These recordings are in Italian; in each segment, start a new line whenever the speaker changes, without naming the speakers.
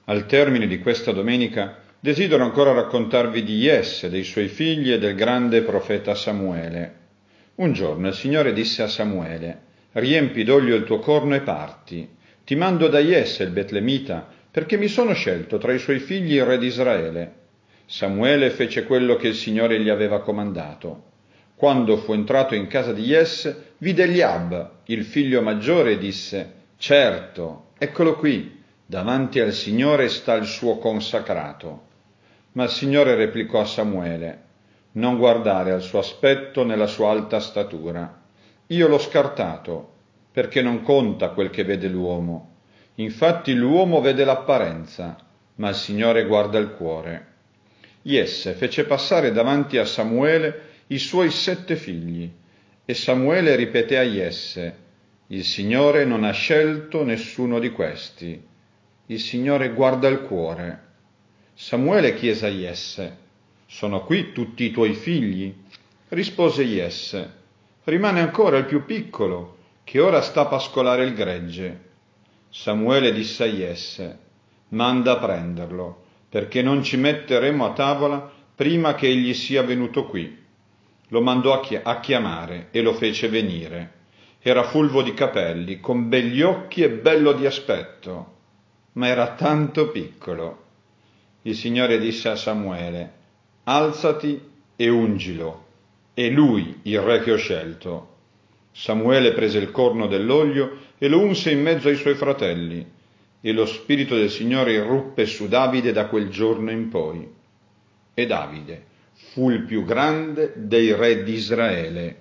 Al termine di questa domenica desidero ancora raccontarvi di Jesse, dei suoi figli e del grande profeta Samuele. Un giorno il Signore disse a Samuele: riempi d'olio il tuo corno e parti. Ti mando da Jesse il Betlemita, perché mi sono scelto tra i suoi figli il re di Israele. Samuele fece quello che il Signore gli aveva comandato. Quando fu entrato in casa di Jesse, vide Eliab, il figlio maggiore, e disse: certo, eccolo qui. Davanti al Signore sta il suo consacrato. Ma il Signore replicò a Samuele: non guardare al suo aspetto né alla sua alta statura. Io l'ho scartato, perché non conta quel che vede l'uomo. Infatti l'uomo vede l'apparenza, ma il Signore guarda il cuore. Jesse fece passare davanti a Samuele i suoi 7 figli, e Samuele ripeté a Jesse: il Signore non ha scelto nessuno di questi. Il Signore guarda il cuore. Samuele chiese a Jesse: sono qui tutti i tuoi figli? Rispose Jesse: rimane ancora il più piccolo, che ora sta a pascolare il gregge. Samuele disse a Jesse: manda a prenderlo, perché non ci metteremo a tavola prima che egli sia venuto qui. Lo mandò a chiamare e lo fece venire. Era fulvo di capelli, con begli occhi e bello di aspetto, ma era tanto piccolo. Il Signore disse a Samuele: alzati e ungilo, è lui il re che ho scelto. Samuele prese il corno dell'olio e lo unse in mezzo ai suoi fratelli, e lo spirito del Signore irruppe su Davide da quel giorno in poi. E Davide fu il più grande dei re di Israele.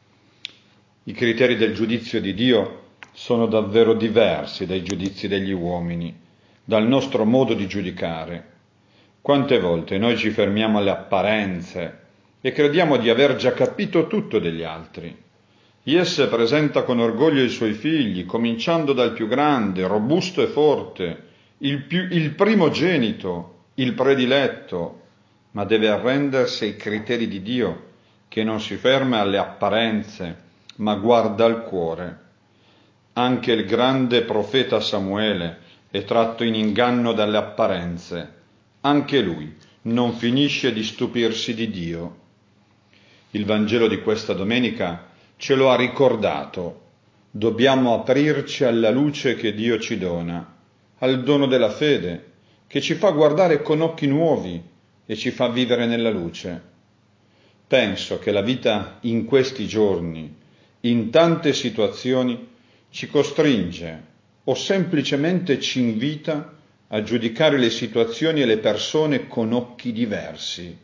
I criteri del giudizio di Dio sono davvero diversi dai giudizi degli uomini, dal nostro modo di giudicare. Quante volte noi ci fermiamo alle apparenze e crediamo di aver già capito tutto degli altri. Jesse presenta con orgoglio i suoi figli, cominciando dal più grande, robusto e forte, il primogenito, il prediletto, ma deve arrendersi ai criteri di Dio, che non si ferma alle apparenze, ma guarda al cuore. Anche il grande profeta Samuele è tratto in inganno dalle apparenze. Anche lui non finisce di stupirsi di Dio. Il Vangelo di questa domenica ce lo ha ricordato. Dobbiamo aprirci alla luce che Dio ci dona, al dono della fede, che ci fa guardare con occhi nuovi e ci fa vivere nella luce. Penso che la vita in questi giorni, in tante situazioni, ci costringe o semplicemente ci invita a giudicare le situazioni e le persone con occhi diversi.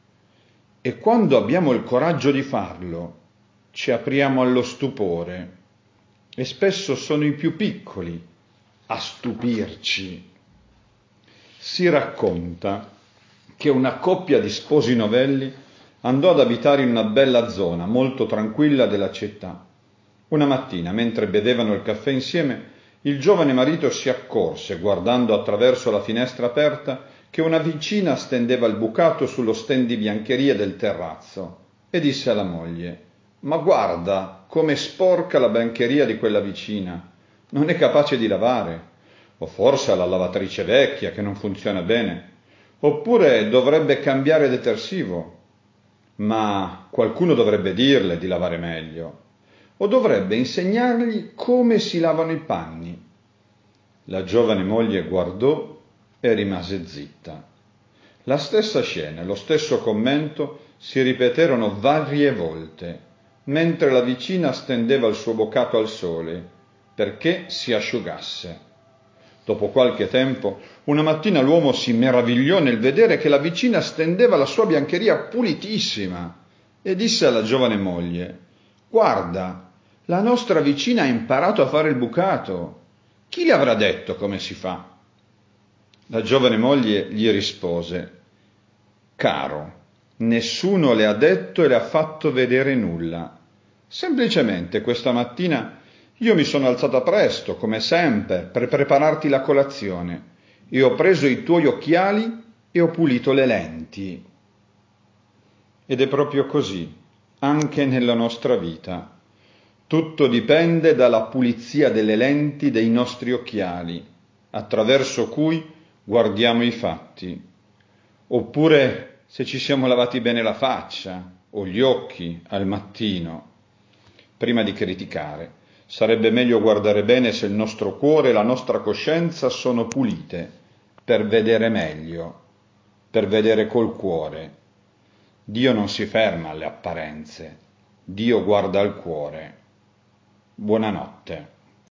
E quando abbiamo il coraggio di farlo, ci apriamo allo stupore, e spesso sono i più piccoli a stupirci. Si racconta che una coppia di sposi novelli andò ad abitare in una bella zona molto tranquilla della città. Una mattina, mentre bevevano il caffè insieme, il giovane marito si accorse, guardando attraverso la finestra aperta, che una vicina stendeva il bucato sullo stand di biancheria del terrazzo, e disse alla moglie: ma guarda come sporca la biancheria di quella vicina, non è capace di lavare, o forse ha la lavatrice vecchia che non funziona bene, oppure dovrebbe cambiare detersivo, ma qualcuno dovrebbe dirle di lavare meglio, o dovrebbe insegnargli come si lavano i panni. La giovane moglie guardò e rimase zitta. La stessa scena e lo stesso commento si ripeterono varie volte, mentre la vicina stendeva il suo bucato al sole perché si asciugasse. Dopo qualche tempo, una mattina l'uomo si meravigliò nel vedere che la vicina stendeva la sua biancheria pulitissima e disse alla giovane moglie: guarda, la nostra vicina ha imparato a fare il bucato. Chi le avrà detto come si fa? La giovane moglie gli rispose: caro, nessuno le ha detto e le ha fatto vedere nulla. Semplicemente questa mattina io mi sono alzata presto, come sempre, per prepararti la colazione, e ho preso i tuoi occhiali e ho pulito le lenti. Ed è proprio così, anche nella nostra vita. Tutto dipende dalla pulizia delle lenti dei nostri occhiali, attraverso cui guardiamo i fatti, oppure se ci siamo lavati bene la faccia o gli occhi al mattino. Prima di criticare, sarebbe meglio guardare bene se il nostro cuore e la nostra coscienza sono pulite, per vedere meglio, per vedere col cuore. Dio non si ferma alle apparenze, Dio guarda al cuore. Buonanotte.